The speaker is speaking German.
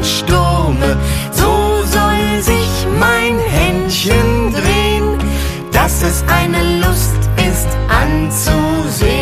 Sturme. So soll sich mein Händchen drehen, dass es eine Lust ist anzusehen.